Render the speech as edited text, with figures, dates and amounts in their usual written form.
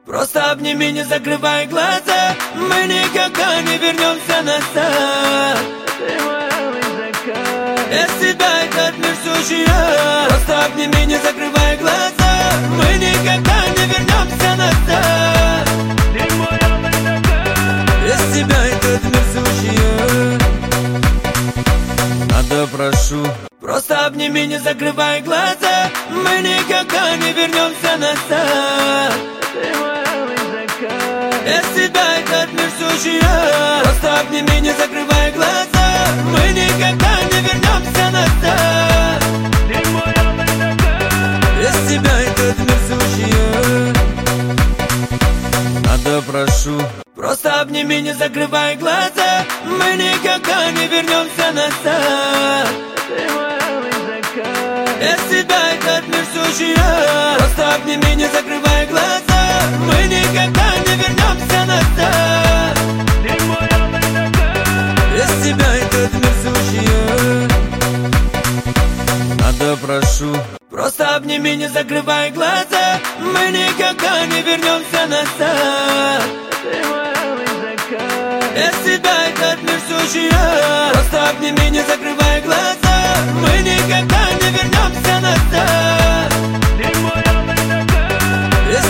Просто обними, не закрывай глаза. Мы никогда не вернемся назад. Ты мой алый закат. Без тебя этот мир сущий ад. Просто обними, не закрывай глаза. Мы никогда не вернемся назад. Ты мой алый закат. Без тебя этот мир сущий ад. Надо, прошу. Просто обними, не закрывай глаза. Мы никогда не вернемся назад. Ты мой алый закат. Без тебя этот мир сущий ад. Просто обними, не закрывай глаза. Мы никогда не вернемся назад. Ты мой алый закат. Без тебя этот мир сущий ад. Надо, прошу. Просто обними, не закрывай глаза. Мы никогда не вернемся назад. Ты мой алый закат. Без тебя этот мир сущий ад. Просто обними, не закрывай глаза. Мы никогда не вернемся назад. Ты мой алый закат. Без тебя этот мир сущий ад. Надо, прошу. Просто обними, не закрывай глаза. Мы никогда не вернемся назад. Ты мой алый закат. Без тебя этот мир сущий ад. Просто обними,